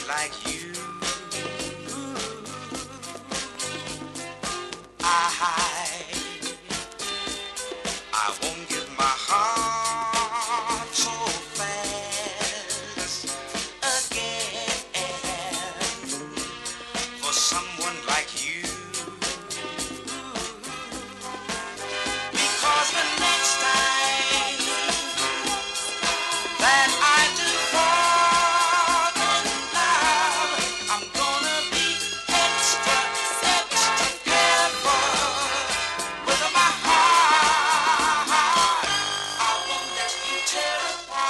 like you. I won't give my heart so fast again for someone like you. Because the next time that I do fall in love, I'm gonna be extra careful with my heart. I won't let you tear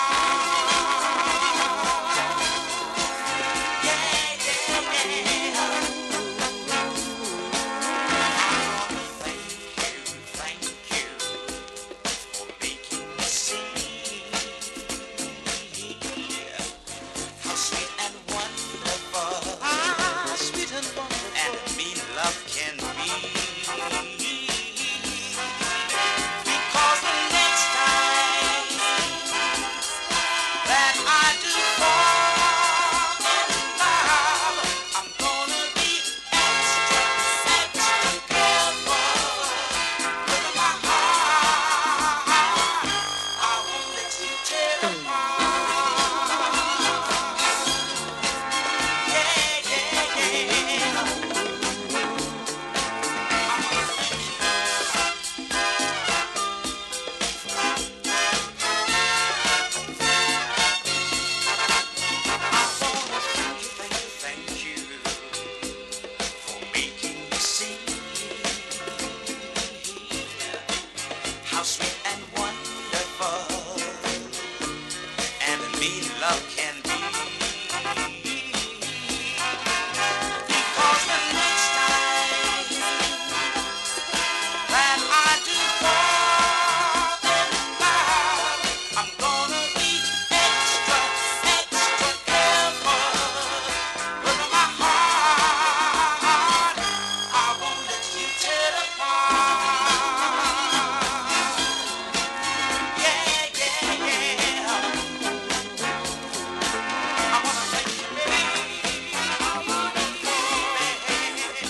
apart. Yeah, yeah, yeah. Thank you for making me see how sweet and wonderful, sweet and wonderful, and mean love can be. Because the next time that I do fall in love, I'm gonna be extra careful with my heart. I won't let you tear apart. Yeah, yeah, yeah. I'm gonna thank you. I wanna thank you for making me see how sweet and wonderful and mean love can be.